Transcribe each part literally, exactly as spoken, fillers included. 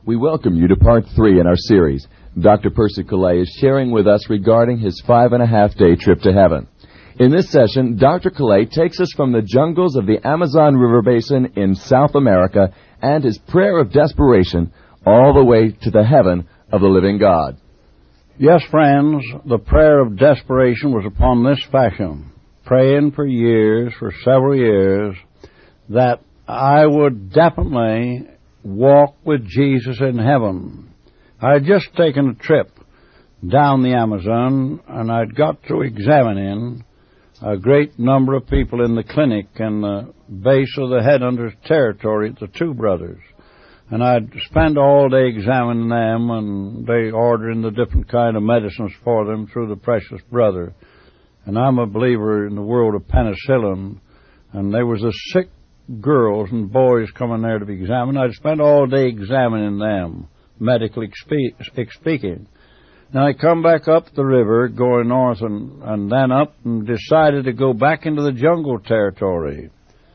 We welcome you to part three in our series. Doctor Percy Collett is sharing with us regarding his five and a half day trip to heaven. In this session, Doctor Collett takes us from the jungles of the Amazon River Basin in South America and his prayer of desperation all the way to the heaven of the living God. Yes, friends, the prayer of desperation was upon this fashion, praying for years, for several years, that I would definitely walk with Jesus in heaven. I had just taken a trip down the Amazon, and I'd got through examining a great number of people in the clinic and the base of the Headhunters territory at the Two Brothers. And I'd spend all day examining them, and they ordering the different kind of medicines for them through the Precious Brother. And I'm a believer in the world of penicillin, and there was the sick girls and boys coming there to be examined. I'd spend all day examining them, medically speaking. Now I come back up the river, going north and, and then up, and decided to go back into the jungle territory.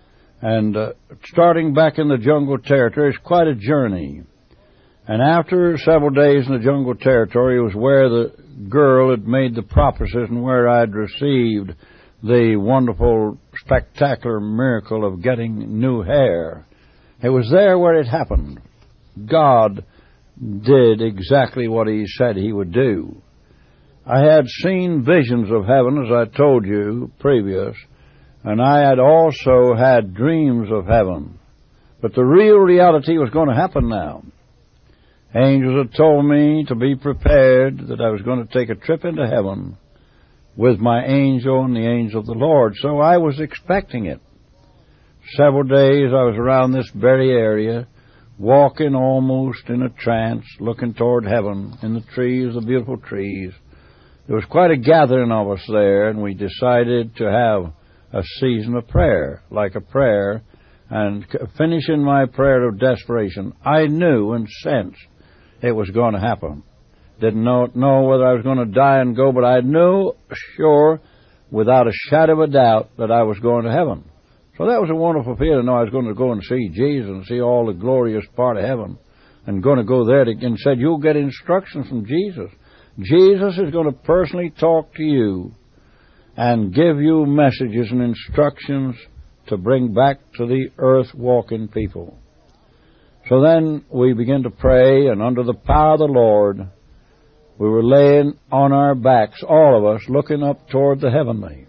And uh, starting back in the jungle territory is quite a journey. And after several days in the jungle territory was where the girl had made the proposition, where I'd received the wonderful, spectacular miracle of getting new hair. It was there where it happened. God did exactly what He said He would do. I had seen visions of heaven, as I told you previous, and I had also had dreams of heaven. But the real reality was going to happen now. Angels had told me to be prepared, that I was going to take a trip into heaven with my angel and the angel of the Lord. So I was expecting it. Several days I was around this very area, walking almost in a trance, looking toward heaven in the trees, the beautiful trees. There was quite a gathering of us there, and we decided to have a season of prayer, like a prayer, and finishing my prayer of desperation, I knew and sensed it was going to happen. Didn't know, know whether I was going to die and go, but I knew, sure, without a shadow of a doubt, that I was going to heaven. So that was a wonderful feeling to know I was going to go and see Jesus and see all the glorious part of heaven, and going to go there to, and said, you'll get instructions from Jesus. Jesus is going to personally talk to you and give you messages and instructions to bring back to the earth walking people. So then we began to pray, and under the power of the Lord, we were laying on our backs, all of us, looking up toward the heavenly.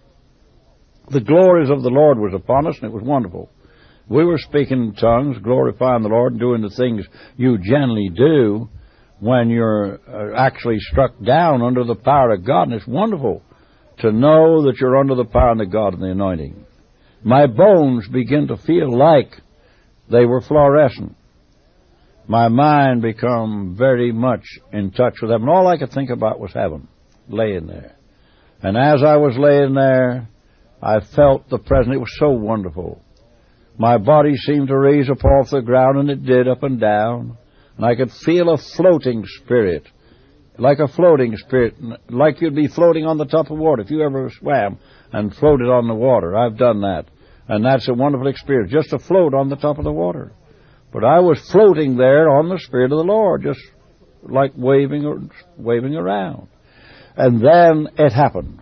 The glories of the Lord was upon us, and it was wonderful. We were speaking in tongues, glorifying the Lord, and doing the things you generally do when you're actually struck down under the power of God, and it's wonderful to know that you're under the power of the God and the anointing. My bones begin to feel like they were fluorescent. My mind become very much in touch with heaven. All I could think about was heaven, laying there. And as I was laying there, I felt the presence. It was so wonderful. My body seemed to raise up off the ground, and it did, up and down. And I could feel a floating spirit, like a floating spirit, like you'd be floating on the top of water. If you ever swam and floated on the water, I've done that. And that's a wonderful experience, just to float on the top of the water. But I was floating there on the Spirit of the Lord, just like waving or waving around. And then it happened.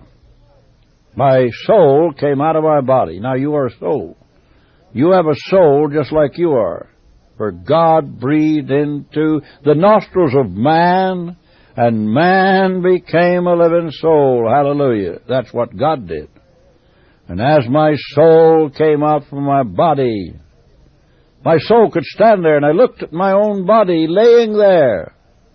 My soul came out of my body. Now, you are a soul. You have a soul just like you are. For God breathed into the nostrils of man, and man became a living soul. Hallelujah. That's what God did. And as my soul came out from my body, my soul could stand there, and I looked at my own body laying there.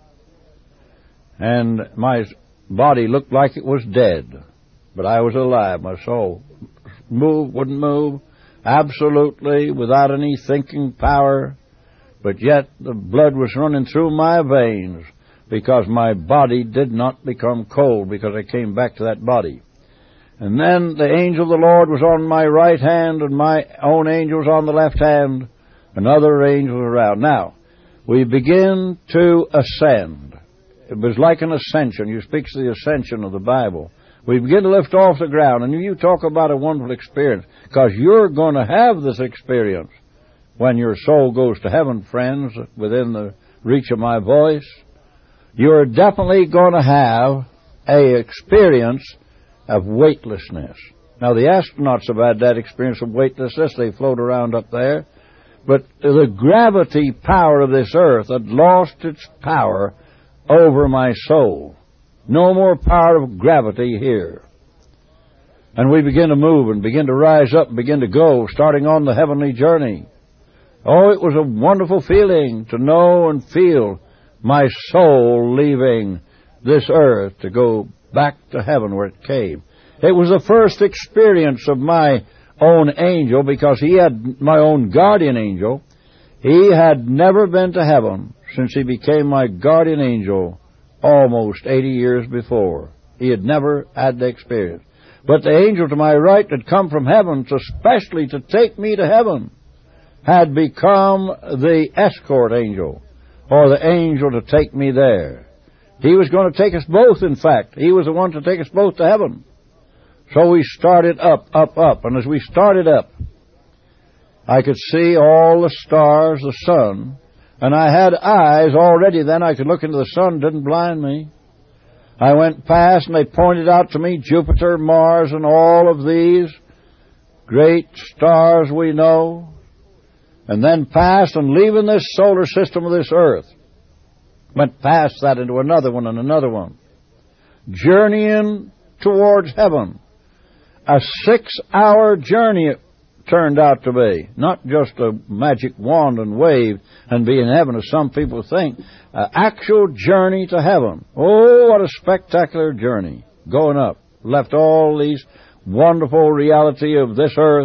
And my body looked like it was dead, but I was alive. My soul moved, wouldn't move, absolutely without any thinking power, but yet the blood was running through my veins because my body did not become cold, because I came back to that body. And then the angel of the Lord was on my right hand, and my own angel was on the left hand, and other angels around. Now, we begin to ascend. It was like an ascension. You speak of the ascension of the Bible. We begin to lift off the ground, and you talk about a wonderful experience, because you're going to have this experience when your soul goes to heaven, friends, within the reach of my voice, you're definitely going to have a experience of weightlessness. Now, the astronauts have had that experience of weightlessness. They float around up there. But the gravity power of this earth had lost its power over my soul. No more power of gravity here. And we begin to move and begin to rise up and begin to go, starting on the heavenly journey. Oh, it was a wonderful feeling to know and feel my soul leaving this earth to go back to heaven where it came. It was the first experience of my own angel, because he had, my own guardian angel, he had never been to heaven since he became my guardian angel almost eighty years before. He had never had the experience. But the angel to my right had come from heaven especially to take me to heaven, had become the escort angel, or the angel to take me there. He was going to take us both, in fact. He was the one to take us both to heaven. So we started up, up, up. And as we started up, I could see all the stars, the sun. And I had eyes already then. I could look into the sun. Didn't blind me. I went past and they pointed out to me Jupiter, Mars, and all of these great stars we know. And then past and leaving this solar system of this earth. Went past that into another one and another one. Journeying towards heaven. A six-hour journey it turned out to be. Not just a magic wand and wave and be in heaven, as some people think. An actual journey to heaven. Oh, what a spectacular journey. Going up. Left all these wonderful reality of this earth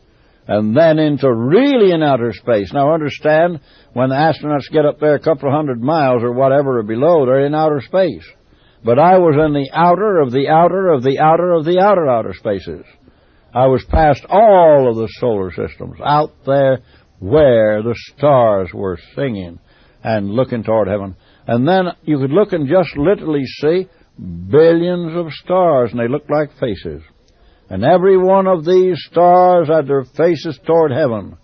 and then into really in outer space. Now understand, when the astronauts get up there a couple of hundred miles or whatever or below, they're in outer space. But I was in the outer of the outer of the outer of the outer outer spaces. I was past all of the solar systems, out there where the stars were singing and looking toward heaven. And then you could look and just literally see billions of stars, and they looked like faces. And every one of these stars had their faces toward heaven,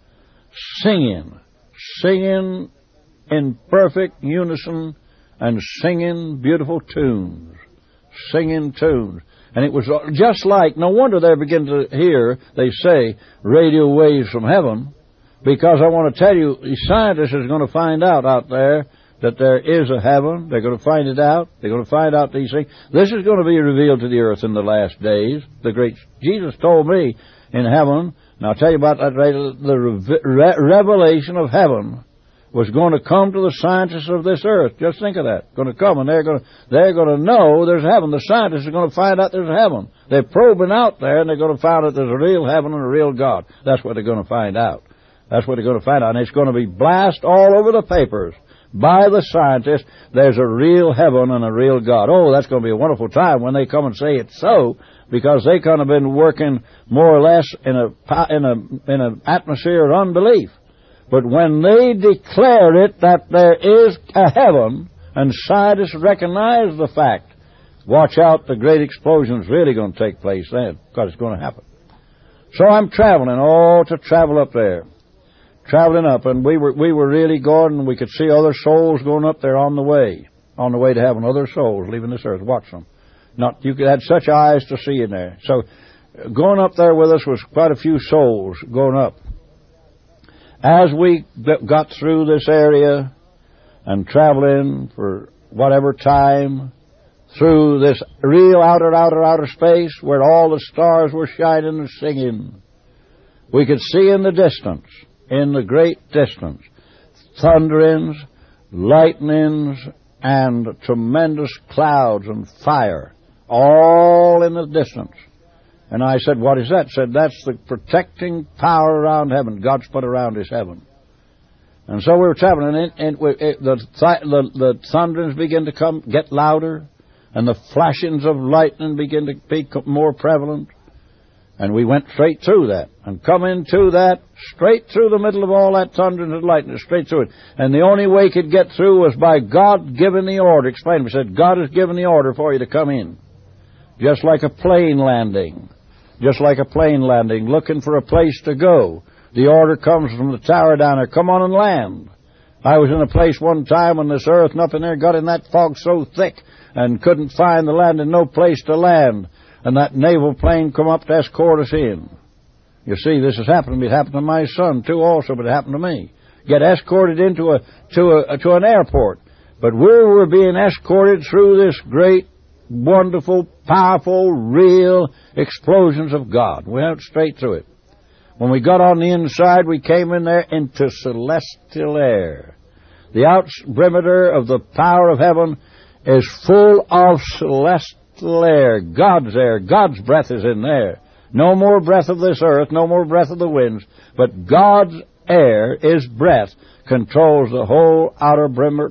singing, singing in perfect unison, and singing beautiful tunes, singing tunes. And it was just like, no wonder they begin to hear, they say, radio waves from heaven, because I want to tell you, the scientists are going to find out out there that there is a heaven. They're going to find it out. They're going to find out these things. This is going to be revealed to the earth in the last days. The great Jesus told me in heaven, and I'll tell you about that later, the re- revelation of heaven was going to come to the scientists of this earth. Just think of that. Going to come, and they're going to, they're going to know there's heaven. The scientists are going to find out there's a heaven. They're probing out there, and they're going to find out there's a real heaven and a real God. That's what they're going to find out. That's what they're going to find out. And it's going to be blasted all over the papers by the scientists. There's a real heaven and a real God. Oh, that's going to be a wonderful time when they come and say it's so, because they kind of been working more or less in a in a in an atmosphere of unbelief. But when they declare it that there is a heaven, and scientists recognize the fact, watch out, the great explosion is really going to take place then, because it's going to happen. So I'm traveling, oh, to travel up there. Traveling up, and we were we were really going, and we could see other souls going up there on the way, on the way to heaven, other souls leaving this earth. Watch them. Not you had such eyes to see in there. So going up there with us was quite a few souls going up. As we got through this area and traveling for whatever time through this real outer, outer, outer space where all the stars were shining and singing, we could see in the distance, in the great distance, thunderings, lightnings, and tremendous clouds and fire, all in the distance. And I said, what is that? Said, that's the protecting power around heaven. God's put around his heaven. And so we were traveling, and, and we, it, the, the, the thunderings began to come, get louder, and the flashings of lightning began to be more prevalent. And we went straight through that, and come into that, straight through the middle of all that thundering and lightning, straight through it. And the only way he could get through was by God giving the order. Explain. He said, God has given the order for you to come in. Just like a plane landing. Just like a plane landing, looking for a place to go. The order comes from the tower down there, come on and land. I was in a place one time when this earth and up in there got in that fog so thick and couldn't find the land and no place to land. And that naval plane come up to escort us in. You see, this has happened to me. It happened to my son, too, also, but it happened to me. Get escorted into a to a to an airport. But we were being escorted through this great, wonderful, powerful, real explosions of God. We went straight through it. When we got on the inside, we came in there into celestial air. The outer perimeter of the power of heaven is full of celestial air, God's air. God's breath is in there. No more breath of this earth, no more breath of the winds, but God's air, His breath, controls the whole outer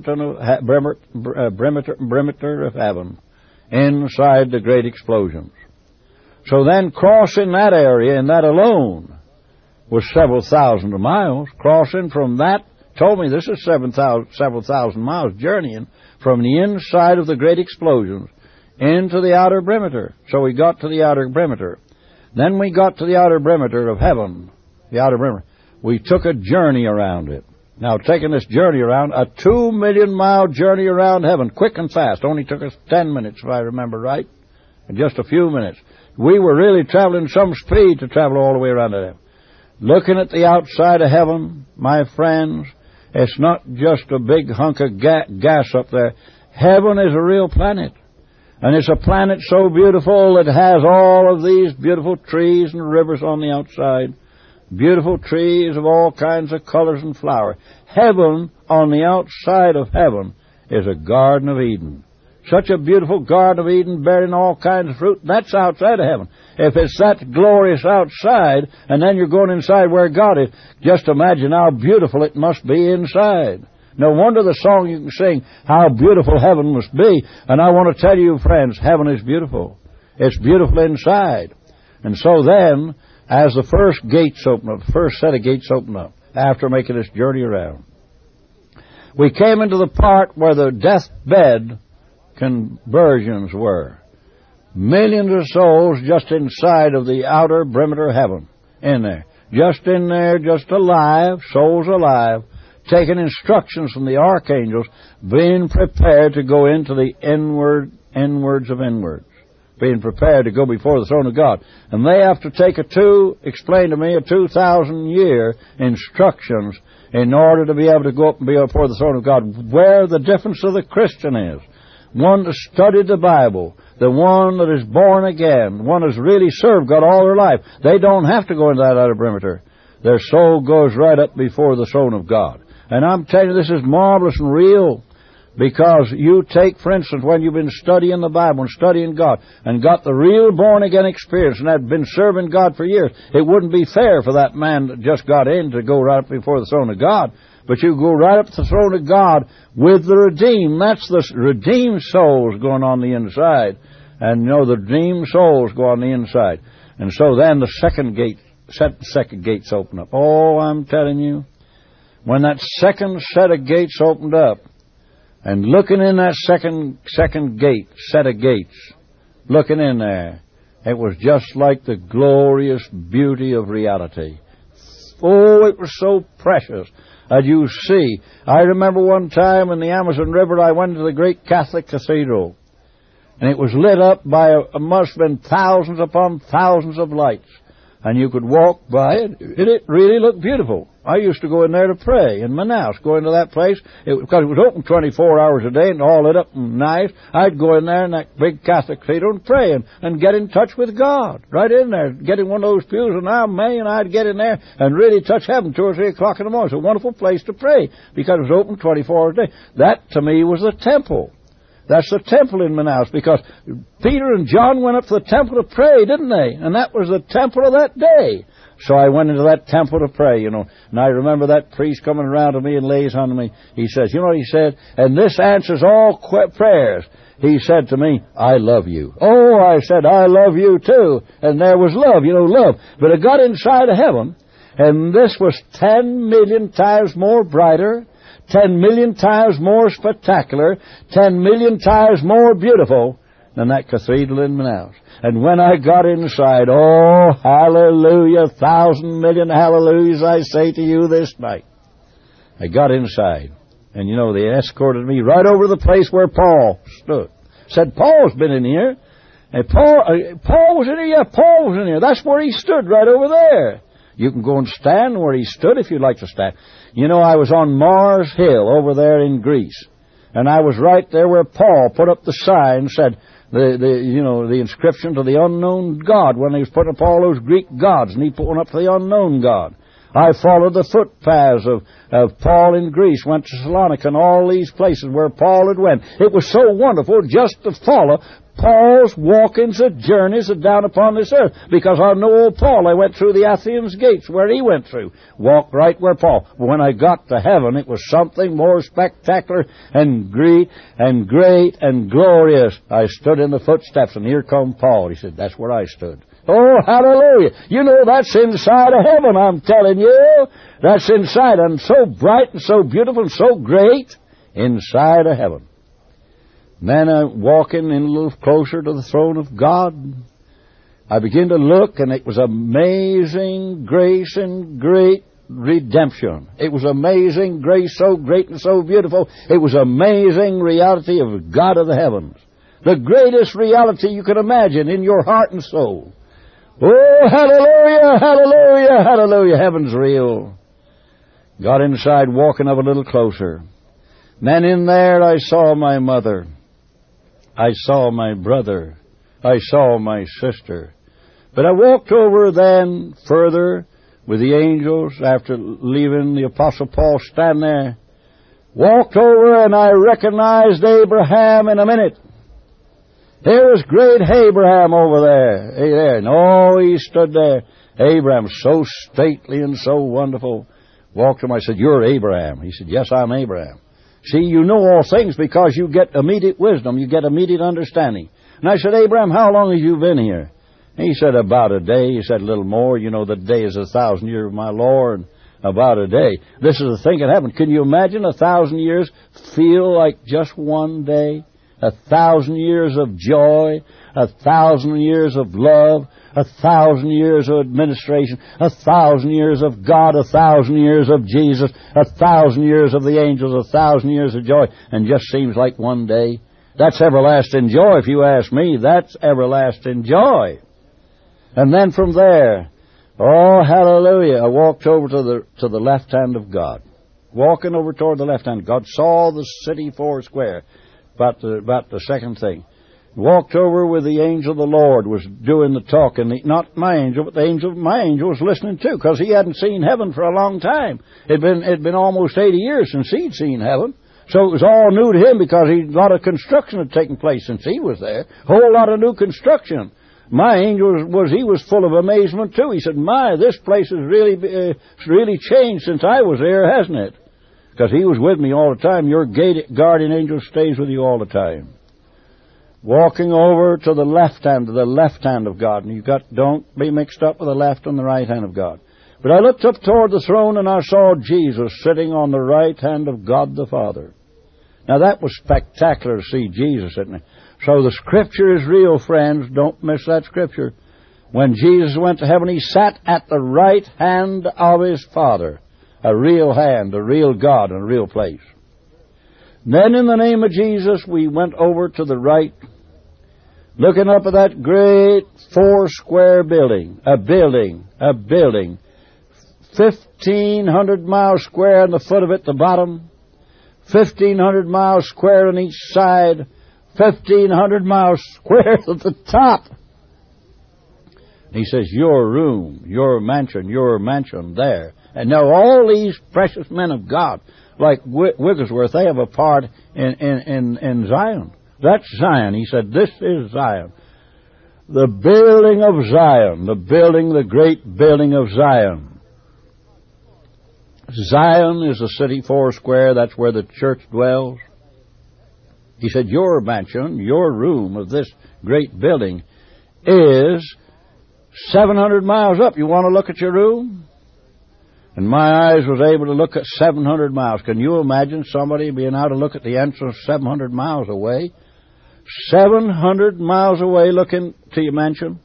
perimeter of heaven inside the great explosions. So then crossing that area, and that alone, was several thousand miles. Crossing from that, told me this is seven thousand, several thousand miles journeying from the inside of the great explosions into the outer perimeter. So we got to the outer perimeter. Then we got to the outer perimeter of heaven, the outer perimeter. We took a journey around it. Now, taking this journey around, a two million mile journey around heaven, quick and fast, only took us ten minutes, if I remember right, in just a few minutes. We were really traveling some speed to travel all the way around to heaven. Looking at the outside of heaven, my friends, it's not just a big hunk of ga- gas up there. Heaven is a real planet. And it's a planet so beautiful it has all of these beautiful trees and rivers on the outside. Beautiful trees of all kinds of colors and flowers. Heaven, on the outside of heaven, is a Garden of Eden. Such a beautiful Garden of Eden bearing all kinds of fruit. That's outside of heaven. If it's that glorious outside, and then you're going inside where God is, just imagine how beautiful it must be inside. No wonder the song you can sing, how beautiful heaven must be. And I want to tell you, friends, heaven is beautiful. It's beautiful inside. And so then, as the first gates open up, the first set of gates open up, after making this journey around, we came into the part where the deathbed conversions were. Millions of souls just inside of the outer perimeter of heaven, in there. Just in there, just alive, souls alive, taking instructions from the archangels, being prepared to go into the inward, inwards of inwards, being prepared to go before the throne of God. And they have to take a two, explain to me, a two thousand year instructions in order to be able to go up and be before the throne of God, where the difference of the Christian is. One that studied the Bible, the one that is born again, one that's really served God all their life. They don't have to go into that outer perimeter. Their soul goes right up before the throne of God. And I'm telling you, this is marvelous and real, because you take, for instance, when you've been studying the Bible and studying God and got the real born-again experience and had been serving God for years, it wouldn't be fair for that man that just got in to go right up before the throne of God. But you go right up to the throne of God with the redeemed. That's the redeemed souls going on the inside. And, you know, the redeemed souls go on the inside. And so then the second gate, second gates open up. Oh, I'm telling you, when that second set of gates opened up, and looking in that second second gate, set of gates, looking in there, it was just like the glorious beauty of reality. Oh, it was so precious. As you see, I remember one time in the Amazon River, I went to the great Catholic Cathedral, and it was lit up by, a, it must have been thousands upon thousands of lights. And you could walk by it. It really looked beautiful. I used to go in there to pray in Manaus, go into that place. It, because it was open twenty-four hours a day and all lit up and nice. I'd go in there in that big Catholic cathedral and pray and, and get in touch with God. Right in there, get in one of those pews, and now, man, I'd get in there and really touch heaven two or three o'clock in the morning. It's a wonderful place to pray because it was open twenty-four hours a day. That, to me, was the temple. That's the temple in Manaus, because Peter and John went up to the temple to pray, didn't they? And that was the temple of that day. So I went into that temple to pray, you know. And I remember that priest coming around to me and lays on me. He says, you know what he said? And this answers all qu- prayers. He said to me, I love you. Oh, I said, I love you too. And there was love, you know, love. But it got inside of heaven, and this was ten million times more brighter, ten million times more spectacular, ten million times more beautiful than that cathedral in Manaus. And when I got inside, oh, hallelujah, thousand million hallelujahs I say to you this night. I got inside. And, you know, they escorted me right over to the place where Paul stood. Said, Paul's been in here. And Paul, uh, Paul was in here? Yeah, Paul was in here. That's where he stood, right over there. You can go and stand where he stood if you'd like to stand. You know, I was on Mars Hill over there in Greece. And I was right there where Paul put up the sign, said, the, the, you know, the inscription to the unknown God, when he was putting up all those Greek gods, and he put one up to the unknown God. I followed the footpaths of, of Paul in Greece, went to Salonika and all these places where Paul had went. It was so wonderful just to follow Paul's walkings and journeys down upon this earth. Because I know old Paul, I went through the Athens gates where he went through. Walked right where Paul. When I got to heaven, it was something more spectacular and great and great and glorious. I stood in the footsteps, and here come Paul. He said, that's where I stood. Oh, hallelujah. You know, that's inside of heaven, I'm telling you. That's inside, and so bright and so beautiful and so great inside of heaven. Then I'm walking in a little closer to the throne of God. I began to look, and it was amazing grace and great redemption. It was amazing grace, so great and so beautiful. It was amazing reality of God of the heavens. The greatest reality you can imagine in your heart and soul. Oh, hallelujah, hallelujah, hallelujah. Heaven's real. Got inside, walking up a little closer. Then in there I saw my mother. I saw my brother. I saw my sister. But I walked over then further with the angels after leaving the Apostle Paul stand there. Walked over and I recognized Abraham in a minute. There was great Abraham over there. Hey there. And oh, he stood there. Abraham, so stately and so wonderful. Walked to him. I said, you're Abraham. He said, yes, I'm Abraham. See, you know all things because you get immediate wisdom. You get immediate understanding. And I said, Abraham, how long have you been here? And he said, about a day. He said, a little more. You know, the day is a thousand years of my Lord. About a day. This is the thing that happened. Can you imagine a thousand years feel like just one day? A thousand years of joy, a thousand years of love, a thousand years of administration, a thousand years of God, a thousand years of Jesus, a thousand years of the angels, a thousand years of joy, and just seems like one day. That's everlasting joy, if you ask me. That's everlasting joy. And then from there, oh, hallelujah, I walked over to the to the left hand of God. Walking over toward the left hand, God saw the city four square. About the, about the second thing. Walked over with the angel of the Lord, was doing the talking. Not my angel, but the angel, my angel was listening too, because he hadn't seen heaven for a long time. It'd been, it'd been almost eighty years since he'd seen heaven. So it was all new to him because he, a lot of construction had taken place since he was there. A whole lot of new construction. My angel was, was he was full of amazement too. He said, my, this place has really, uh, really changed since I was there, hasn't it? Because he was with me all the time. Your guardian angel stays with you all the time. Walking over to the left hand, to the left hand of God. And you got, don't be mixed up with the left and the right hand of God. But I looked up toward the throne and I saw Jesus sitting on the right hand of God the Father. Now that was spectacular to see Jesus, isn't it? So the Scripture is real, friends. Don't miss that Scripture. When Jesus went to heaven, he sat at the right hand of his Father. A real hand, a real God, and a real place. Then in the name of Jesus, we went over to the right, looking up at that great four-square building. A building, a building. fifteen hundred miles square on the foot of it, the bottom. fifteen hundred miles square on each side. fifteen hundred miles square at the top. He says, your room, your mansion, your mansion there. And now all these precious men of God, like Wigglesworth, they have a part in, in, in, in Zion. That's Zion. He said, this is Zion. The building of Zion. The building, the great building of Zion. Zion is a city four square. That's where the church dwells. He said, your mansion, your room of this great building is seven hundred miles up. You want to look at your room? And my eyes was able to look at seven hundred miles. Can you imagine somebody being able to look at the entrance seven hundred miles away? seven hundred miles away looking to your mansion?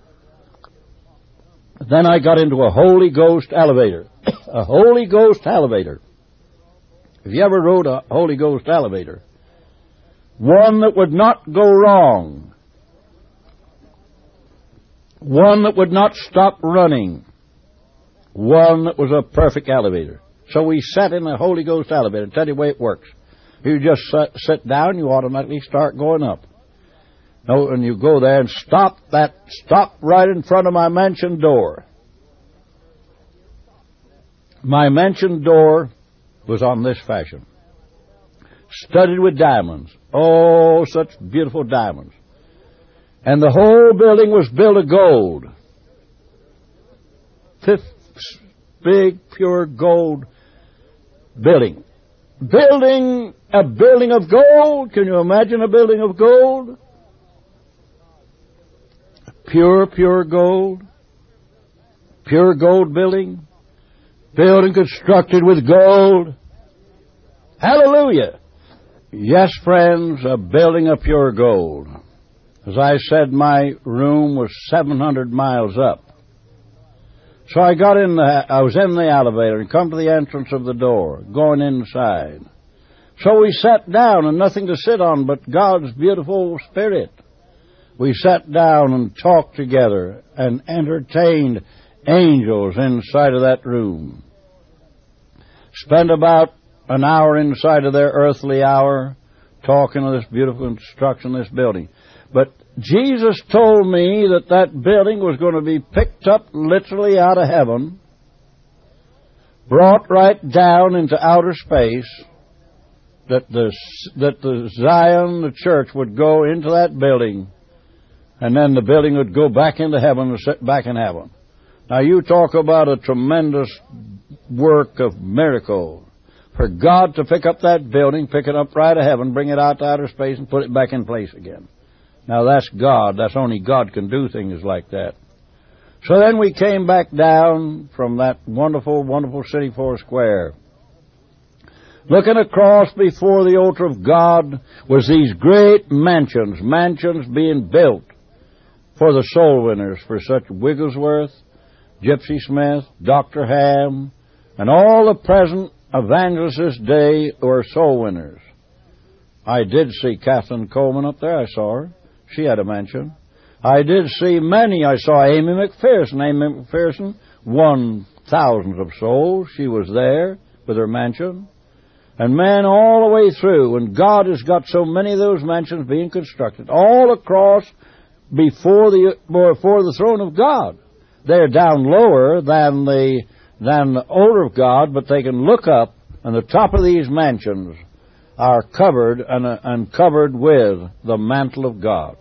Then I got into a Holy Ghost elevator. A Holy Ghost elevator. If you ever rode a Holy Ghost elevator, one that would not go wrong, one that would not stop running, one that was a perfect elevator. So we sat in a Holy Ghost elevator. I'll tell you the way it works. You just sit, sit down, you automatically start going up. No, and you go there and stop that, stop right in front of my mansion door. My mansion door was on this fashion. Studded with diamonds. Oh, such beautiful diamonds. And the whole building was built of gold. Fifth big, pure gold building. Building, a building of gold. Can you imagine a building of gold? Pure, pure gold. Pure gold building. Building constructed with gold. Hallelujah. Yes, friends, a building of pure gold. As I said, my room was seven hundred miles up. So I got in the, I was in the elevator and come to the entrance of the door, going inside. So we sat down and nothing to sit on but God's beautiful Spirit. We sat down and talked together and entertained angels inside of that room. Spent about an hour inside of their earthly hour talking of this beautiful construction of this building. But Jesus told me that that building was going to be picked up literally out of heaven, brought right down into outer space, that the, that the Zion, the church, would go into that building, and then the building would go back into heaven and sit back in heaven. Now you talk about a tremendous work of miracle. For God to pick up that building, pick it up right out of heaven, bring it out to outer space, and put it back in place again. Now that's God. That's only God can do things like that. So then we came back down from that wonderful, wonderful city four square. Looking across before the altar of God was these great mansions, mansions being built for the soul winners, for such Wigglesworth, Gypsy Smith, Doctor Ham, and all the present evangelists this day were soul winners. I did see Catherine Coleman up there. I saw her. She had a mansion. I did see many. I saw Amy McPherson. Amy McPherson won thousands of souls. She was there with her mansion. And man, all the way through, and God has got so many of those mansions being constructed, all across before the before the throne of God. They're down lower than the than the altar of God, but they can look up, and the top of these mansions are covered and, uh, and covered with the mantle of God.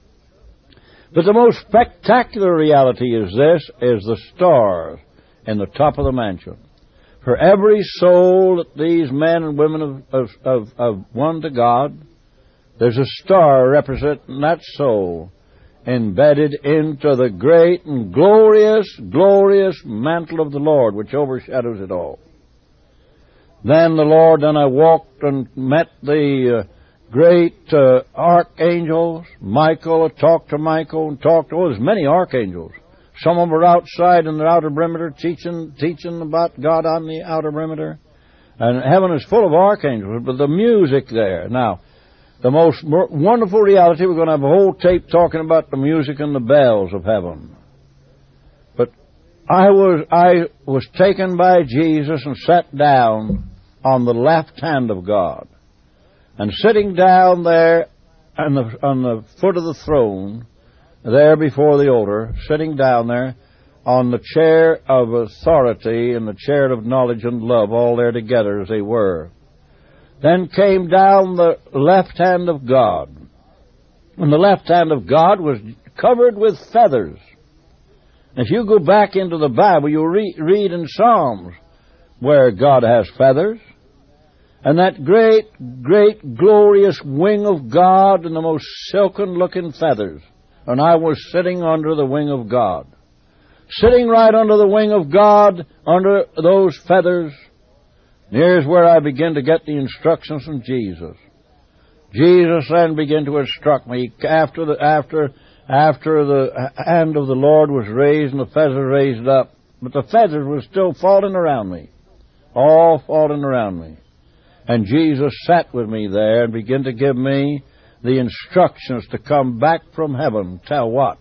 But the most spectacular reality is this, is the stars in the top of the mansion. For every soul that these men and women have, have, have, have won to God, there's a star representing that soul embedded into the great and glorious, glorious mantle of the Lord, which overshadows it all. Then the Lord, then I walked and met the uh, great uh, archangels. Michael, I talked to Michael and talked to, oh, there's many archangels. Some of them are outside in the outer perimeter teaching, teaching about God on the outer perimeter. And heaven is full of archangels, but the music there. Now, the most wonderful reality, we're going to have a whole tape talking about the music and the bells of heaven. But I was I was taken by Jesus and sat down on the left hand of God. And sitting down there on the, on the foot of the throne, there before the altar, sitting down there on the chair of authority and the chair of knowledge and love, all there together as they were. Then came down the left hand of God. And the left hand of God was covered with feathers. If you go back into the Bible, you'll re- read in Psalms where God has feathers. And that great, great, glorious wing of God and the most silken-looking feathers. And I was sitting under the wing of God. Sitting right under the wing of God, under those feathers. Here's where I begin to get the instructions from Jesus. Jesus then began to instruct me after the after after the hand of the Lord was raised and the feathers raised up, but the feathers were still falling around me, all falling around me. And Jesus sat with me there and began to give me the instructions to come back from heaven. Tell what?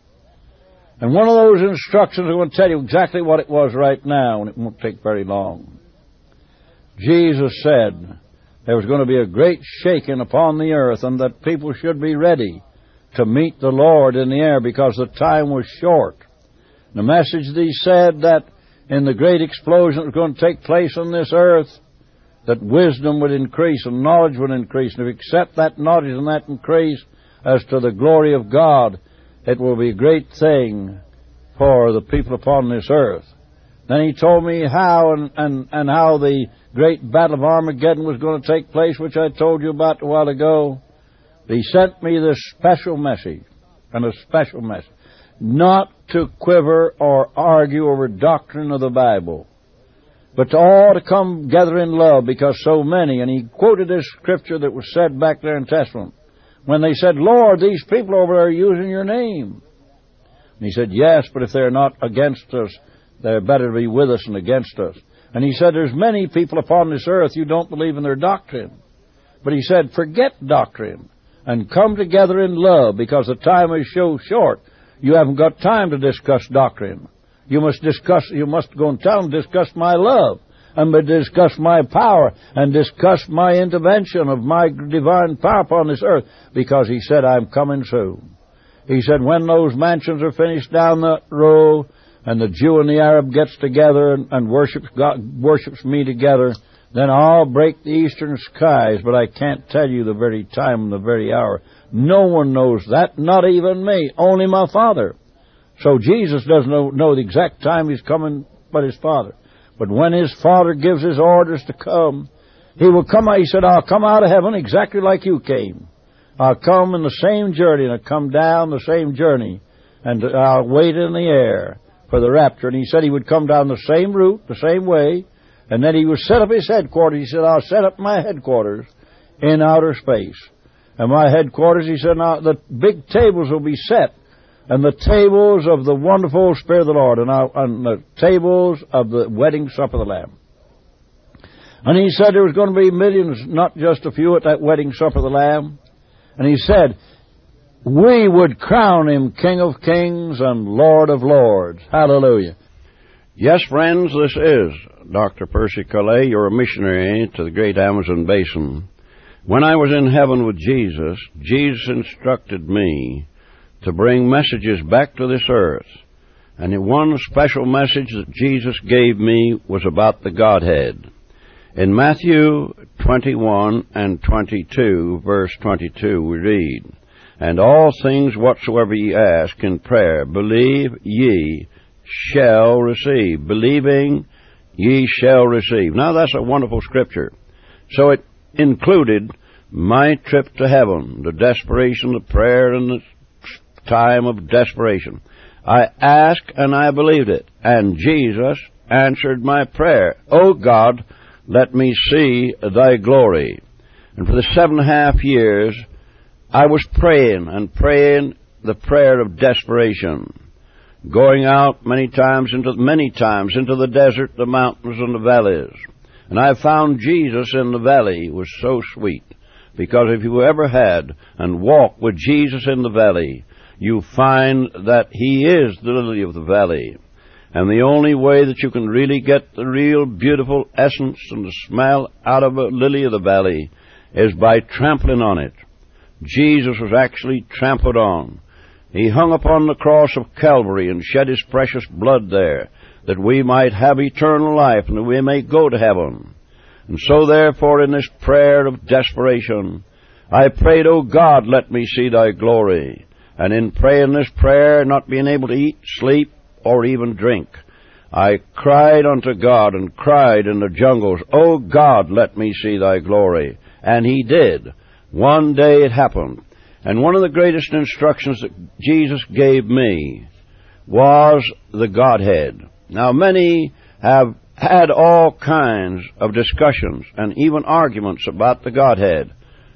And one of those instructions, I'm going to tell you exactly what it was right now, and it won't take very long. Jesus said there was going to be a great shaking upon the earth, and that people should be ready to meet the Lord in the air because the time was short. The message that he said that in the great explosion that was going to take place on this earth, that wisdom would increase and knowledge would increase. And if you accept that knowledge and that increase as to the glory of God, it will be a great thing for the people upon this earth. Then he told me how and, and, and how the great battle of Armageddon was going to take place, which I told you about a while ago. He sent me this special message, and a special message, not to quiver or argue over doctrine of the Bible, but to all to come together in love, because so many, and he quoted this scripture that was said back there in Testament, when they said, Lord, these people over there are using your name. And he said, yes, but if they're not against us, they're better to be with us than against us. And he said, there's many people upon this earth you don't believe in their doctrine. But he said, forget doctrine and come together in love, because the time is so short. You haven't got time to discuss doctrine. You must discuss, you must go and tell them, discuss my love, and discuss my power, and discuss my intervention of my divine power upon this earth, because he said, I'm coming soon. He said, when those mansions are finished down the road, and the Jew and the Arab gets together and, and worships God, worships me together, then I'll break the eastern skies, but I can't tell you the very time and the very hour. No one knows that, not even me, only my Father. So Jesus doesn't know, know the exact time he's coming but his Father. But when his Father gives his orders to come, he will come out. He said, I'll come out of heaven exactly like you came. I'll come in the same journey, and I'll come down the same journey, and I'll wait in the air for the rapture. And he said he would come down the same route, the same way, and then he would set up his headquarters. He said, I'll set up my headquarters in outer space. And my headquarters, he said, now the big tables will be set, and the tables of the wonderful Spirit of the Lord, and, I, and the tables of the wedding supper of the Lamb. And he said there was going to be millions, not just a few, at that wedding supper of the Lamb. And he said, we would crown him King of Kings and Lord of Lords. Hallelujah. Yes, friends, this is Doctor Percy Collett, your missionary to the great Amazon basin. When I was in heaven with Jesus, Jesus instructed me to bring messages back to this earth. And one special message that Jesus gave me was about the Godhead. In Matthew twenty-one and twenty-two, verse twenty-two, we read, and all things whatsoever ye ask in prayer, believe ye shall receive. Believing ye shall receive. Now that's a wonderful scripture. So it included my trip to heaven, the desperation, the prayer, and the time of desperation. I asked and I believed it, and Jesus answered my prayer. O God, let me see thy glory. And for the seven and a half years, I was praying and praying the prayer of desperation, going out many times into many times into the desert, the mountains, and the valleys. And I found Jesus in the valley. It was so sweet, because if you ever had and walked with Jesus in the valley, you find that he is the lily of the valley. And the only way that you can really get the real beautiful essence and the smell out of a lily of the valley is by trampling on it. Jesus was actually trampled on. He hung upon the cross of Calvary and shed his precious blood there, that we might have eternal life and that we may go to heaven. And so therefore in this prayer of desperation, I prayed, O God, let me see thy glory. And in praying this prayer, not being able to eat, sleep, or even drink, I cried unto God and cried in the jungles, O God, let me see thy glory. And he did. One day it happened. And one of the greatest instructions that Jesus gave me was the Godhead. Now, many have had all kinds of discussions and even arguments about the Godhead.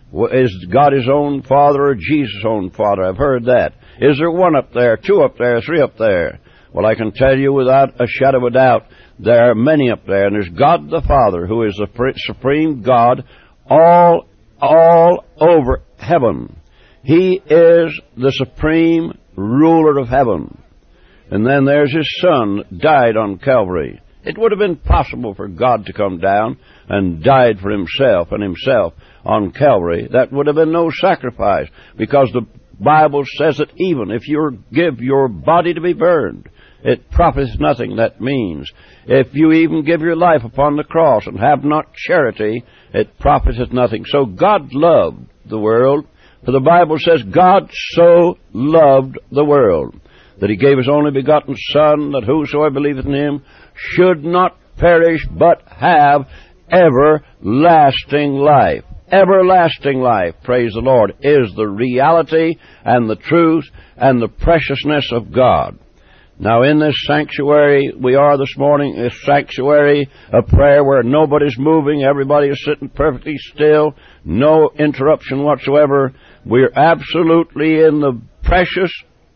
Is God his own Father or Jesus' own Father? I've heard that. Is there one up there, two up there, three up there? Well, I can tell you without a shadow of a doubt, there are many up there, and there's God the Father, who is the supreme God all, all over heaven. He is the supreme ruler of heaven. And then there's His Son, died on Calvary. It would have been possible for God to come down and died for Himself and Himself on Calvary. That would have been no sacrifice, because the Bible says that even if you give your body to be burned, it profits nothing. That means if you even give your life upon the cross and have not charity, it profiteth nothing. So God loved the world, for the Bible says God so loved the world that He gave His only begotten Son, that whosoever believeth in Him should not perish, but have everlasting life. Everlasting life, praise the Lord, is the reality and the truth and the preciousness of God. Now, in this sanctuary, we are this morning, a sanctuary, a prayer where nobody's moving, everybody is sitting perfectly still, no interruption whatsoever. We're absolutely in the precious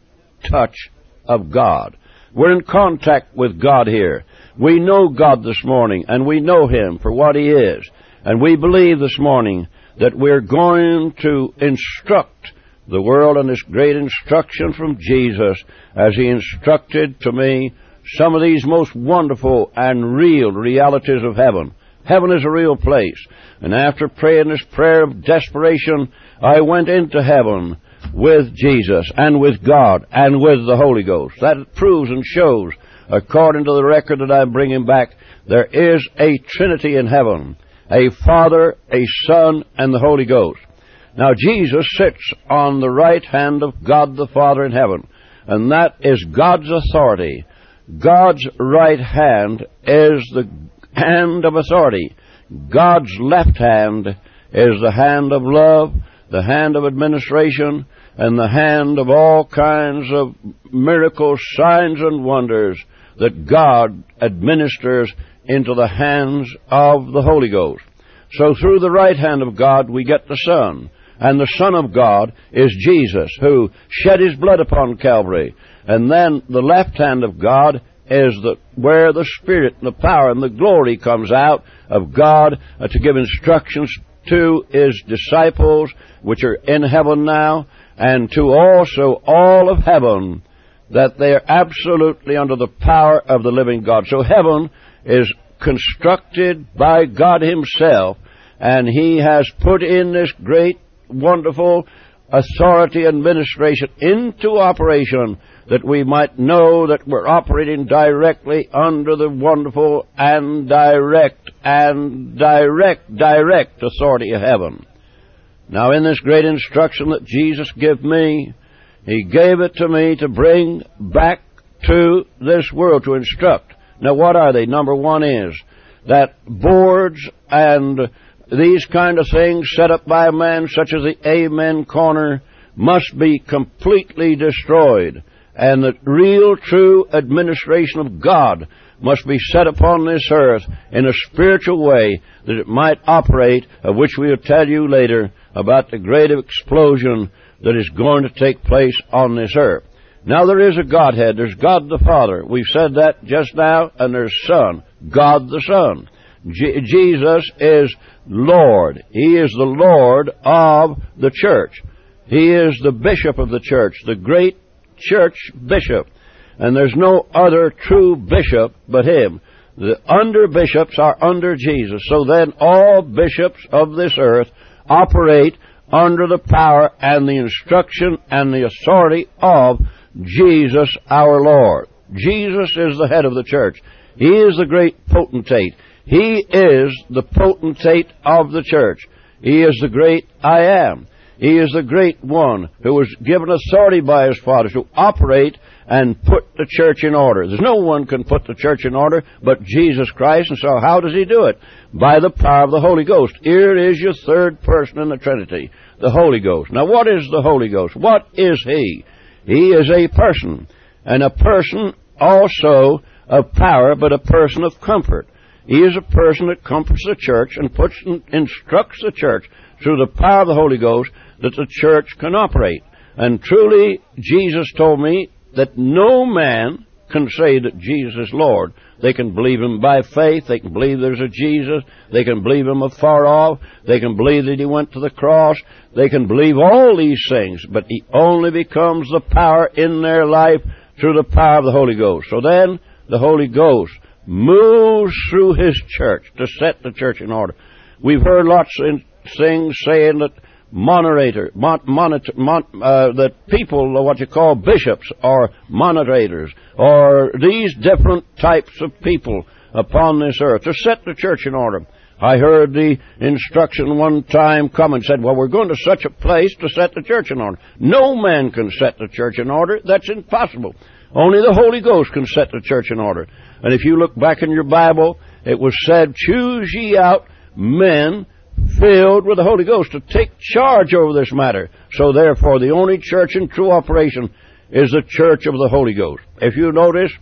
touch of God. We're in contact with God here. We know God this morning, and we know Him for what He is. And we believe this morning that we're going to instruct the world in this great instruction from Jesus, as He instructed to me some of these most wonderful and real realities of heaven. Heaven is a real place. And after praying this prayer of desperation, I went into heaven with Jesus and with God and with the Holy Ghost. That proves and shows, according to the record that I'm bringing back, there is a Trinity in heaven. A Father, a Son, and the Holy Ghost. Now, Jesus sits on the right hand of God the Father in heaven, and that is God's authority. God's right hand is the hand of authority. God's left hand is the hand of love, the hand of administration, and the hand of all kinds of miracles, signs, and wonders that God administers into the hands of the Holy Ghost. So through the right hand of God we get the Son, and the Son of God is Jesus, who shed His blood upon Calvary. And then the left hand of God is the, where the Spirit and the power and the glory comes out of God uh, to give instructions to His disciples, which are in heaven now, and to also all of heaven, that they are absolutely under the power of the living God. So heaven is constructed by God Himself, and He has put in this great, wonderful authority and administration into operation, that we might know that we're operating directly under the wonderful and direct and direct, direct authority of heaven. Now, in this great instruction that Jesus gave me, He gave it to me to bring back to this world, to instruct. Now, what are they? Number one is that boards and these kind of things set up by a man such as the Amen Corner must be completely destroyed, and the real true administration of God must be set upon this earth in a spiritual way, that it might operate, of which we will tell you later about the great explosion that is going to take place on this earth. Now, there is a Godhead. There's God the Father. We've said that just now. And there's Son, God the Son. Je- Jesus is Lord. He is the Lord of the church. He is the bishop of the church, the great church bishop. And there's no other true bishop but Him. The under bishops are under Jesus. So then all bishops of this earth operate under the power and the instruction and the authority of Jesus our Lord. Jesus is the head of the church. He is the great potentate. He is the potentate of the church. He is the great I am. He is the great one who was given authority by His Father to operate and put the church in order. There's no one can put the church in order but Jesus Christ. And so how does He do it? By the power of the Holy Ghost. Here is your third person in the Trinity, the Holy Ghost. Now, what is the Holy Ghost? What is He? He is a person, and a person also of power, but a person of comfort. He is a person that comforts the church and puts and instructs the church through the power of the Holy Ghost, that the church can operate. And truly, Jesus told me that no man can say that Jesus is Lord. They can believe Him by faith. They can believe there's a Jesus. They can believe Him afar off. They can believe that He went to the cross. They can believe all these things, but He only becomes the power in their life through the power of the Holy Ghost. So then, the Holy Ghost moves through His church to set the church in order. We've heard lots of things saying that moderator, mon, monitor, mon, uh, that people, what you call bishops, or moderators, or these different types of people upon this earth to set the church in order. I heard the instruction one time come and said, well, we're going to such a place to set the church in order. No man can set the church in order. That's impossible. Only the Holy Ghost can set the church in order. And if you look back in your Bible, it was said, choose ye out men filled with the Holy Ghost to take charge over this matter. So therefore, the only church in true operation is the church of the Holy Ghost. If you notice,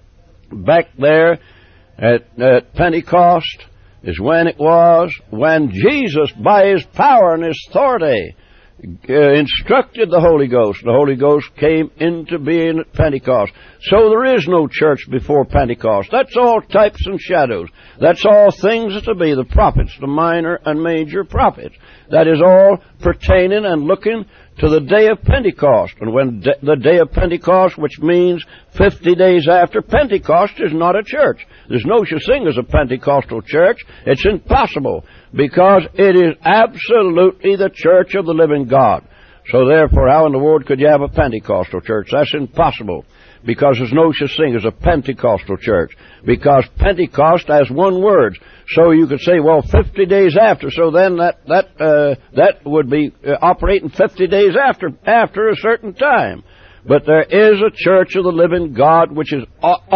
back there at, at Pentecost is when it was, when Jesus, by His power and His authority, uh, instructed the Holy Ghost. The Holy Ghost came into being at Pentecost. So there is no church before Pentecost. That's all types and shadows. That's all things that to be, the prophets, the minor and major prophets. That is all pertaining and looking to the day of Pentecost. And when de- the day of Pentecost, which means fifty days after Pentecost, is not a church. There's no such thing as a Pentecostal church. It's impossible, because it is absolutely the church of the living God. So therefore, how in the world could you have a Pentecostal church? That's impossible, because there's no such thing as a Pentecostal church, because Pentecost has one word. So you could say, well, fifty days after, so then that that uh, that would be uh, operating fifty days after after a certain time. But there is a church of the living God which is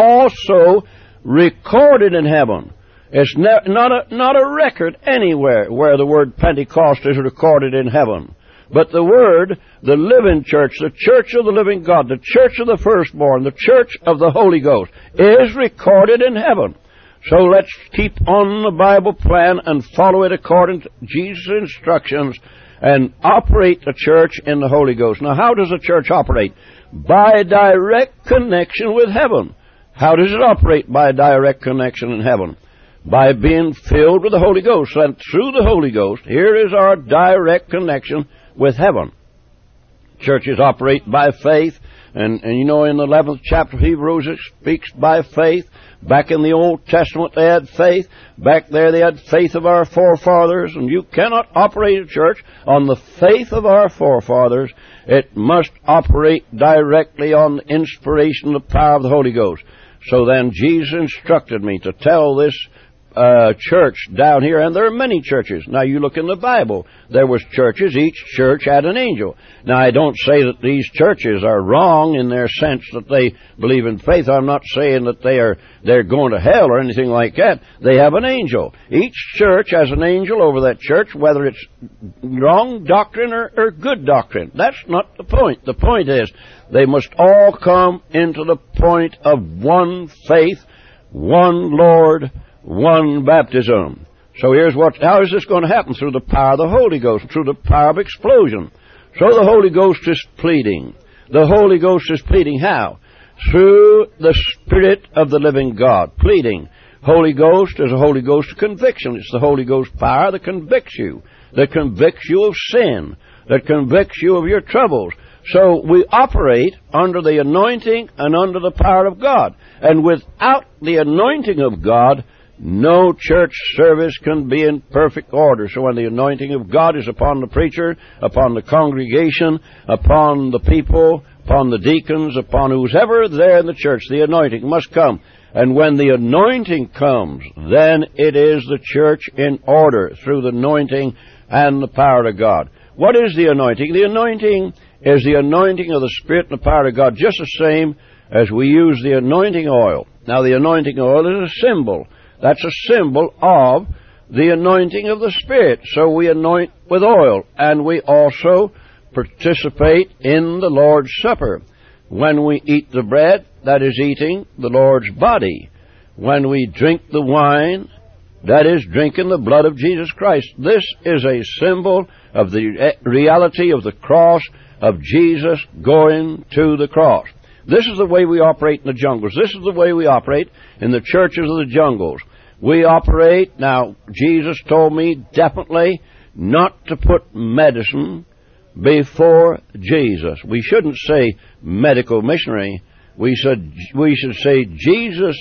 also recorded in heaven. It's ne- not a not a record anywhere where the word Pentecost is recorded in heaven. But the word, the living church, the church of the living God, the church of the firstborn, the church of the Holy Ghost, is recorded in heaven. So let's keep on the Bible plan and follow it according to Jesus' instructions and operate the church in the Holy Ghost. Now, how does the church operate? By direct connection with heaven. How does it operate by direct connection in heaven? By being filled with the Holy Ghost. And through the Holy Ghost, here is our direct connection with heaven. Churches operate by faith, and, and you know in the eleventh chapter of Hebrews it speaks by faith. Back in the Old Testament they had faith. Back there they had faith of our forefathers, and you cannot operate a church on the faith of our forefathers. It must operate directly on the inspiration and the power of the Holy Ghost. So then Jesus instructed me to tell this Uh, church down here, and there are many churches. Now you look in the Bible, there was churches, each church had an angel. Now I don't say that these churches are wrong in their sense that they believe in faith. I'm not saying that they are they're going to hell or anything like that. They have an angel. Each church has an angel over that church, whether it's wrong doctrine or, or good doctrine. That's not the point. The point is they must all come into the point of one faith, one Lord, one baptism. So here's what, how is this going to happen? Through the power of the Holy Ghost, through the power of explosion. So the Holy Ghost is pleading. The Holy Ghost is pleading how? Through the Spirit of the living God. Pleading. Holy Ghost is a Holy Ghost of conviction. It's the Holy Ghost power that convicts you. That convicts you of sin. That convicts you of your troubles. So we operate under the anointing and under the power of God. And without the anointing of God, no church service can be in perfect order. So when the anointing of God is upon the preacher, upon the congregation, upon the people, upon the deacons, upon who's ever there in the church, the anointing must come. And when the anointing comes, then it is the church in order through the anointing and the power of God. What is the anointing? The anointing is the anointing of the Spirit and the power of God, just the same as we use the anointing oil. Now, the anointing oil is a symbol. That's a symbol of the anointing of the Spirit. So we anoint with oil, and we also participate in the Lord's Supper. When we eat the bread, that is eating the Lord's body. When we drink the wine, that is drinking the blood of Jesus Christ. This is a symbol of the reality of the cross, of Jesus going to the cross. This is the way we operate in the jungles. This is the way we operate in the churches of the jungles. We operate, now, Jesus told me definitely not to put medicine before Jesus. We shouldn't say medical missionary. We should, we should say Jesus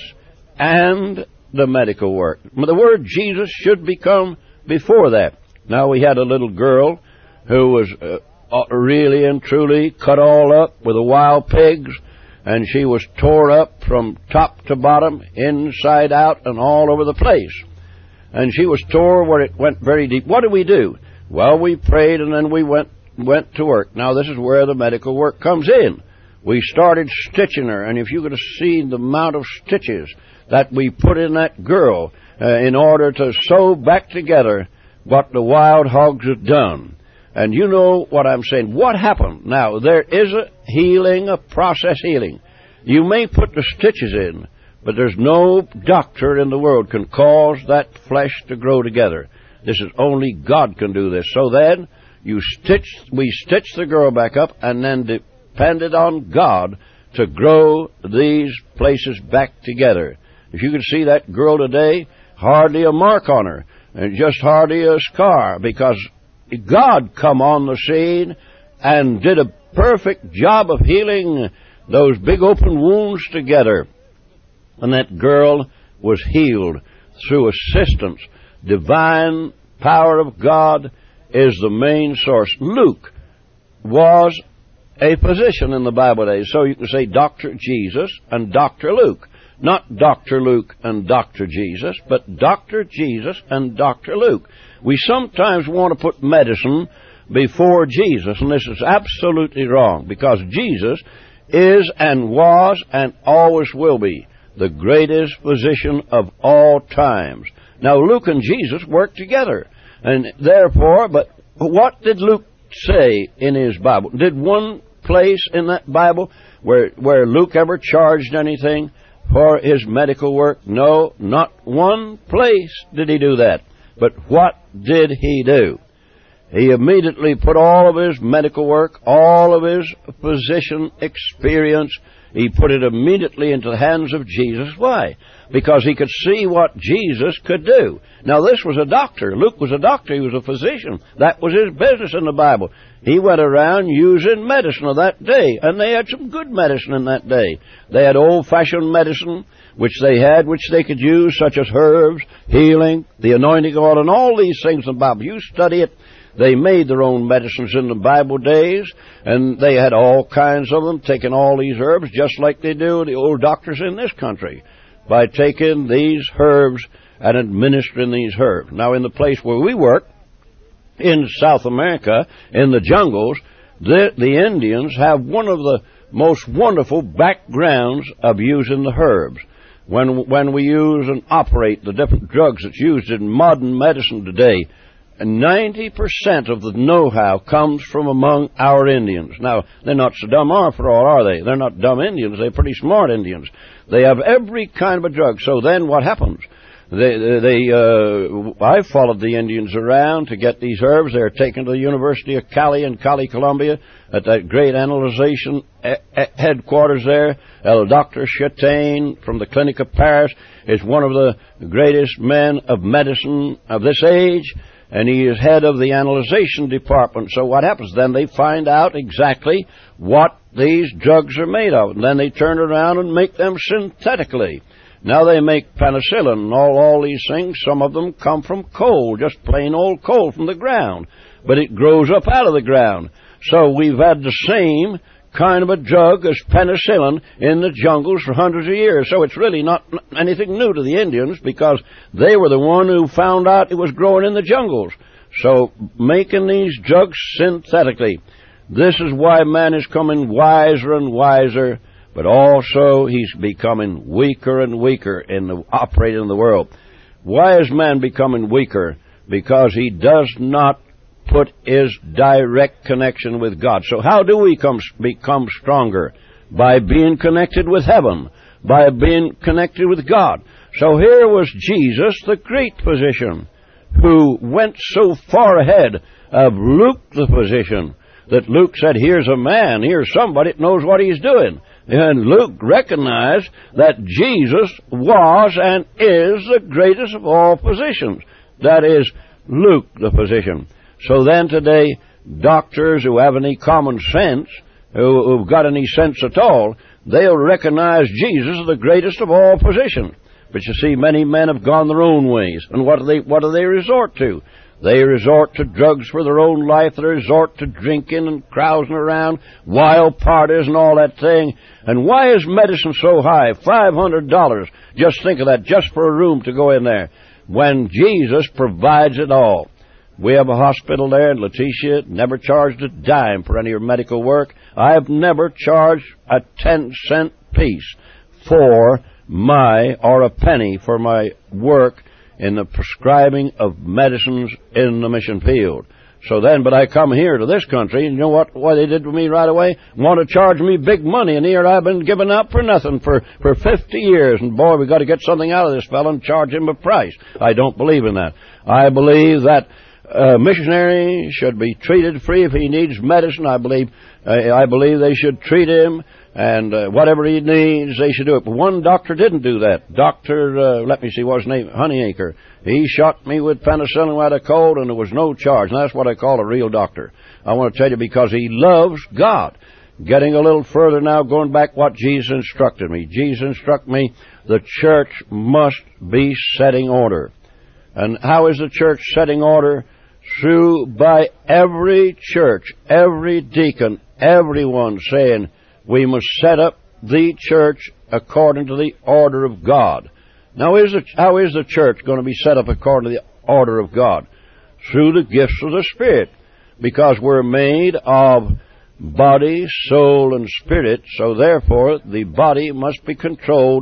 and the medical work. The word Jesus should become before that. Now, we had a little girl who was uh, really and truly cut all up with the wild pigs, and she was tore up from top to bottom, inside out, and all over the place. And she was tore where it went very deep. What did we do? Well, we prayed, and then we went went to work. Now, this is where the medical work comes in. We started stitching her, and if you could have seen the amount of stitches that we put in that girl uh, in order to sew back together what the wild hogs had done. And you know what I'm saying. What happened? Now, there is a healing, a process healing. You may put the stitches in, but there's no doctor in the world can cause that flesh to grow together. This is only God can do this. So then, you stitch, we stitched the girl back up and then depended on God to grow these places back together. If you could see that girl today, hardly a mark on her, and just hardly a scar, because God come on the scene and did a perfect job of healing those big open wounds together. And that girl was healed through assistance. Divine power of God is the main source. Luke was a physician in the Bible days, so you can say Doctor Jesus and Doctor Luke. Not Doctor Luke and Doctor Jesus, but Doctor Jesus and Doctor Luke. We sometimes want to put medicine before Jesus, and this is absolutely wrong, because Jesus is and was and always will be the greatest physician of all times. Now, Luke and Jesus worked together, and therefore, but what did Luke say in his Bible? Did one place in that Bible where, where Luke ever charged anything for his medical work? No, not one place did he do that. But what did he do? He immediately put all of his medical work, all of his physician experience, he put it immediately into the hands of Jesus. Why? Because he could see what Jesus could do. Now, this was a doctor. Luke was a doctor. He was a physician. That was his business in the Bible. He went around using medicine of that day, and they had some good medicine in that day. They had old-fashioned medicine, which they had, which they could use, such as herbs, healing, the anointing oil, and all these things in the Bible. You study it. They made their own medicines in the Bible days, and they had all kinds of them, taking all these herbs, just like they do the old doctors in this country, by taking these herbs and administering these herbs. Now, in the place where we work, in South America, in the jungles, the, the Indians have one of the most wonderful backgrounds of using the herbs. When, when we use and operate the different drugs that's used in modern medicine today, ninety percent of the know-how comes from among our Indians. Now, they're not so dumb after all, are they? They're not dumb Indians. They're pretty smart Indians. They have every kind of a drug. So then what happens? They, they, uh, I followed the Indians around to get these herbs. They were taken to the University of Cali in Cali, Colombia, at that great analyzation headquarters there. El Doctor Chatain from the Clinic of Paris is one of the greatest men of medicine of this age, and he is head of the analyzation department. So what happens? Then they find out exactly what these drugs are made of, and then they turn around and make them synthetically. Now they make penicillin and all, all these things. Some of them come from coal, just plain old coal from the ground. But it grows up out of the ground. So we've had the same kind of a drug as penicillin in the jungles for hundreds of years. So it's really not anything new to the Indians, because they were the one who found out it was growing in the jungles. So making these drugs synthetically. This is why man is coming wiser and wiser, but also he's becoming weaker and weaker in the operating in the world. Why is man becoming weaker? Because he does not put his direct connection with God. So how do we come, become stronger? By being connected with heaven, by being connected with God. So here was Jesus, the great physician, who went so far ahead of Luke the physician, that Luke said, here's a man, here's somebody that knows what he's doing. And Luke recognized that Jesus was and is the greatest of all physicians. That is, Luke, the physician. So then today, doctors who have any common sense, who, who've got any sense at all, they'll recognize Jesus as the greatest of all physicians. But you see, many men have gone their own ways. And what do they, what do they resort to? They resort to drugs for their own life. They resort to drinking and carousing around, wild parties and all that thing. And why is medicine so high? five hundred dollars. Just think of that, just for a room to go in there, when Jesus provides it all. We have a hospital there in Letitia, never charged a dime for any of your medical work. I have never charged a ten cent piece for my, or a penny for my work in the prescribing of medicines in the mission field. So then, but I come here to this country, and you know what, what they did to me right away? Want to charge me big money, and here I've been giving up for nothing for, for fifty years, and boy, we've got to get something out of this fellow and charge him a price. I don't believe in that. I believe that a missionary should be treated free if he needs medicine. I believe, uh, I believe they should treat him, and uh, whatever he needs, they should do it. But one doctor didn't do that. Doctor, uh, let me see, what's his name? Honeyacre. He shot me with penicillin when I had a cold, and there was no charge. And that's what I call a real doctor. I want to tell you, because he loves God. Getting a little further now, going back what Jesus instructed me. Jesus instructed me, the church must be setting order. And how is the church setting order? Through by every church, every deacon, everyone saying, we must set up the church according to the order of God. Now, is the, how is the church going to be set up according to the order of God? Through the gifts of the Spirit. Because we're made of body, soul, and spirit, so therefore the body must be controlled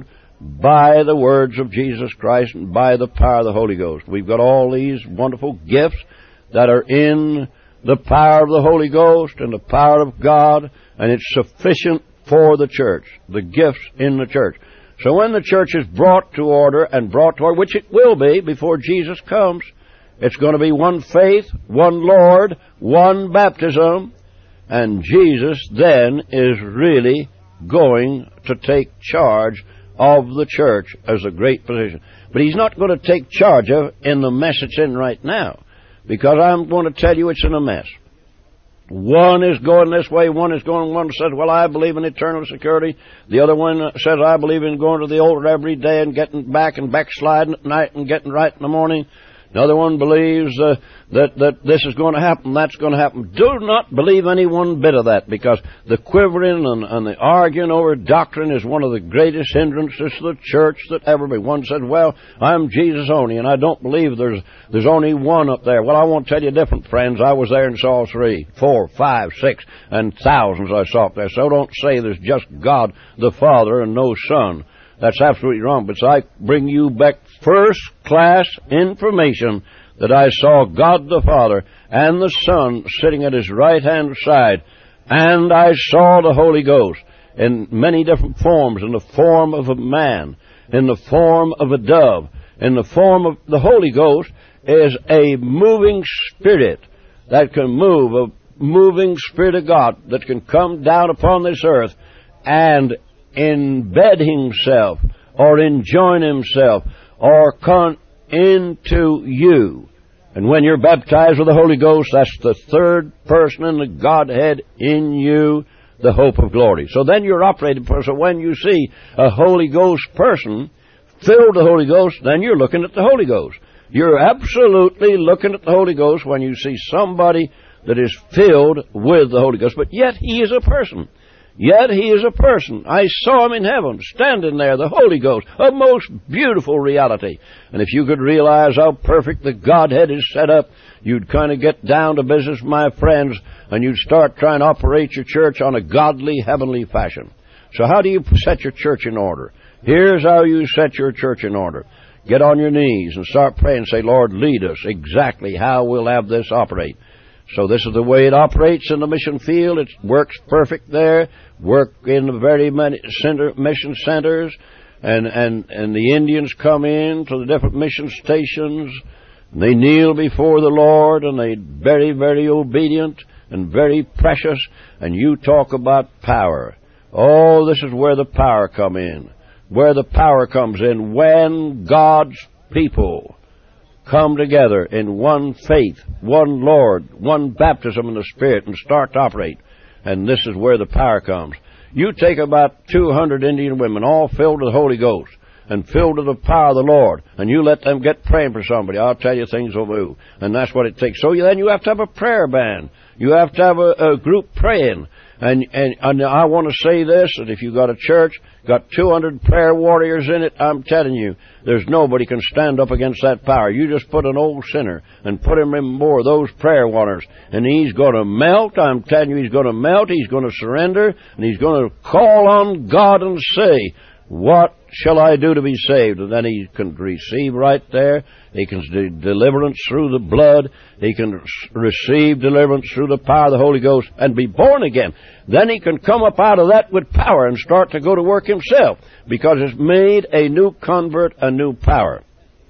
by the words of Jesus Christ and by the power of the Holy Ghost. We've got all these wonderful gifts that are in the power of the Holy Ghost and the power of God, and it's sufficient for the church, the gifts in the church. So when the church is brought to order and brought to order, which it will be before Jesus comes, it's going to be one faith, one Lord, one baptism, and Jesus then is really going to take charge of the church as a great physician. But he's not going to take charge of in the mess it's in right now, because I'm going to tell you it's in a mess. One is going this way, one is going, one says, well, I believe in eternal security. The other one says, I believe in going to the altar every day and getting back and backsliding at night and getting right in the morning. Another one believes uh, that, that this is going to happen, that's going to happen. Do not believe any one bit of that, because the quivering and, and the arguing over doctrine is one of the greatest hindrances to the church that ever be. One said, well, I'm Jesus only, and I don't believe there's there's only one up there. Well, I won't tell you different, friends. I was there and saw three, four, five, six, and thousands I saw up there. So don't say there's just God the Father and no Son. That's absolutely wrong. But I bring you back first-class information that I saw God the Father and the Son sitting at His right-hand side, and I saw the Holy Ghost in many different forms, in the form of a man, in the form of a dove, in the form of the Holy Ghost is a moving spirit that can move, a moving Spirit of God that can come down upon this earth and embed himself or enjoin himself or come into you. And when you're baptized with the Holy Ghost, that's the third person in the Godhead in you, the hope of glory. So then you're operating. So when you see a Holy Ghost person filled with the Holy Ghost, then you're looking at the Holy Ghost. You're absolutely looking at the Holy Ghost when you see somebody that is filled with the Holy Ghost. But yet he is a person. Yet he is a person. I saw him in heaven, standing there, the Holy Ghost, a most beautiful reality. And if you could realize how perfect the Godhead is set up, you'd kind of get down to business, my friends, and you'd start trying to operate your church on a godly, heavenly fashion. So how do you set your church in order? Here's how you set your church in order. Get on your knees and start praying and say, Lord, lead us exactly how we'll have this operate. So this is the way it operates in the mission field. It works perfect there. Work in the very many center, mission centers. And, and, and the Indians come in to the different mission stations. And they kneel before the Lord, and they're very, very obedient and very precious. And you talk about power. Oh, this is where the power come in. Where the power comes in when God's people come together in one faith, one Lord, one baptism in the Spirit, and start to operate. And this is where the power comes. You take about two hundred Indian women, all filled with the Holy Ghost and filled with the power of the Lord, and you let them get praying for somebody, I'll tell you things will move. And that's what it takes. So then you have to have a prayer band. You have to have a, a group praying. And, and, and I want to say this, that if you've got a church, got two hundred prayer warriors in it, I'm telling you, there's nobody can stand up against that power. You just put an old sinner and put him in more of those prayer warriors, and he's going to melt. I'm telling you, he's going to melt. He's going to surrender, and he's going to call on God and say, what shall I do to be saved? And then he can receive right there. He can do deliverance through the blood. He can receive deliverance through the power of the Holy Ghost and be born again. Then he can come up out of that with power and start to go to work himself, because it's made a new convert a new power.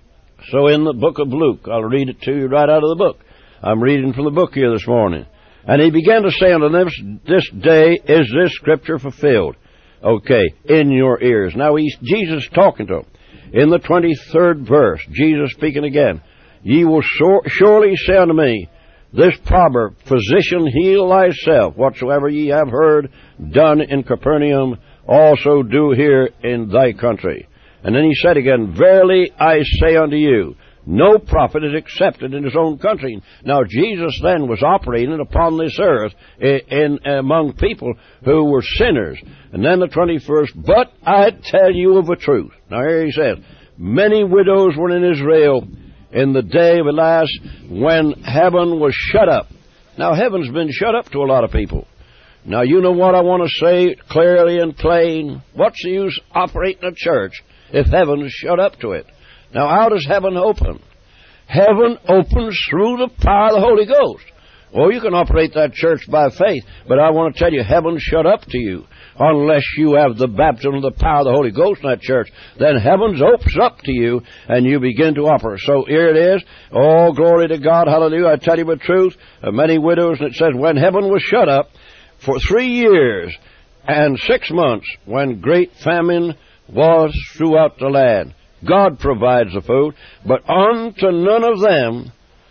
So in the book of Luke, I'll read it to you right out of the book. I'm reading from the book here this morning. And he began to say unto them, this day is this scripture fulfilled. Okay, in your ears. Now, he's, Jesus talking to them. In the twenty-third verse, Jesus speaking again, ye will sure, surely say unto me, this proverb, physician, heal thyself. Whatsoever ye have heard done in Capernaum, also do here in thy country. And then he said again, verily I say unto you, no prophet is accepted in his own country. Now, Jesus then was operating upon this earth in, in among people who were sinners. And then the twenty-first, but I tell you of a truth. Now, here he says, many widows were in Israel in the day of Elias when heaven was shut up. Now, heaven's been shut up to a lot of people. Now, you know what I want to say clearly and plain? What's the use operating a church if heaven is shut up to it? Now, how does heaven open? Heaven opens through the power of the Holy Ghost. Oh, you can operate that church by faith, but I want to tell you, heaven's shut up to you. Unless you have the baptism of the power of the Holy Ghost in that church, then heaven's opens up to you, and you begin to operate. So here it is. Oh, glory to God, hallelujah. I tell you the truth. Uh, many widows, and it says, when heaven was shut up for three years and six months, when great famine was throughout the land. God provides the food, but unto none of them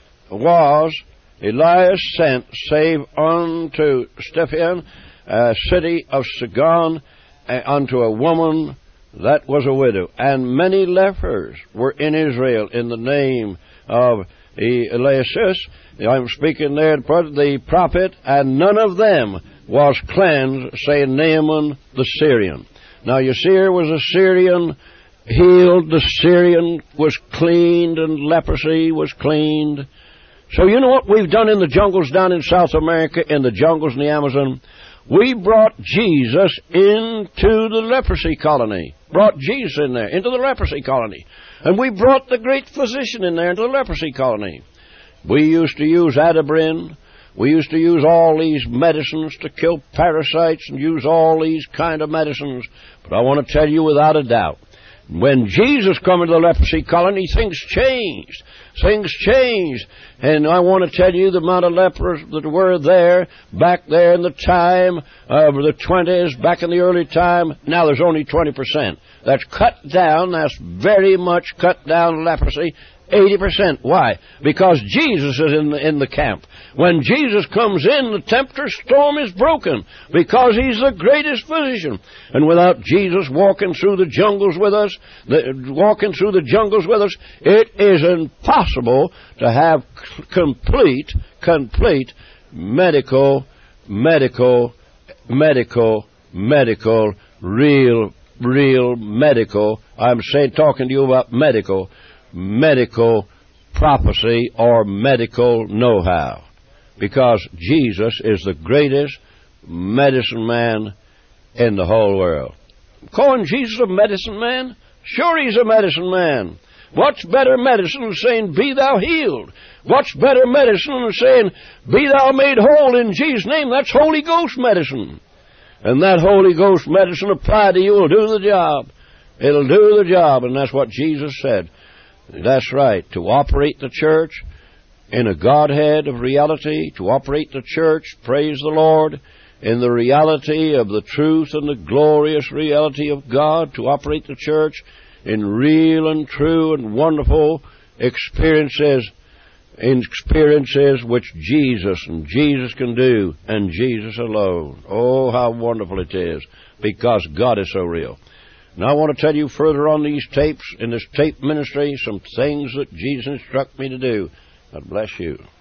was Elias sent, save unto Stephen, a city of Sidon, uh, unto a woman that was a widow. And many lepers were in Israel in the name of Elias. I'm speaking there, the prophet, and none of them was cleansed, saying Naaman the Syrian. Now you see, here was a Syrian healed, the Syrian was cleaned, and leprosy was cleaned. So you know what we've done in the jungles down in South America, in the jungles in the Amazon? We brought Jesus into the leprosy colony. Brought Jesus in there, into the leprosy colony. And we brought the great physician in there into the leprosy colony. We used to use Adabrin. We used to use all these medicines to kill parasites and use all these kind of medicines. But I want to tell you without a doubt, when Jesus came into the leprosy colony, things changed. Things changed. And I want to tell you the amount of lepers that were there, back there in the time of the twenties, back in the early time, now there's only twenty percent. That's cut down, that's very much cut down leprosy. eighty percent. Why? Because Jesus is in the, in the camp. When Jesus comes in, the tempter storm is broken because he's the greatest physician. And without Jesus walking through the jungles with us, the, walking through the jungles with us, it is impossible to have complete, complete medical, medical, medical, medical, real, real medical. I'm saying, talking to you about medical, medical prophecy or medical know-how, because Jesus is the greatest medicine man in the whole world. Calling Jesus a medicine man? Sure, he's a medicine man. What's better medicine than saying, be thou healed? What's better medicine than saying, be thou made whole in Jesus' name? That's Holy Ghost medicine. And that Holy Ghost medicine applied to you will do the job. It'll do the job, and that's what Jesus said. That's right. To operate the church in a Godhead of reality, to operate the church, praise the Lord, in the reality of the truth and the glorious reality of God, to operate the church in real and true and wonderful experiences, experiences which Jesus and Jesus can do, and Jesus alone. Oh, how wonderful it is, because God is so real. Now I want to tell you further on these tapes, in this tape ministry, some things that Jesus instructed me to do. God bless you.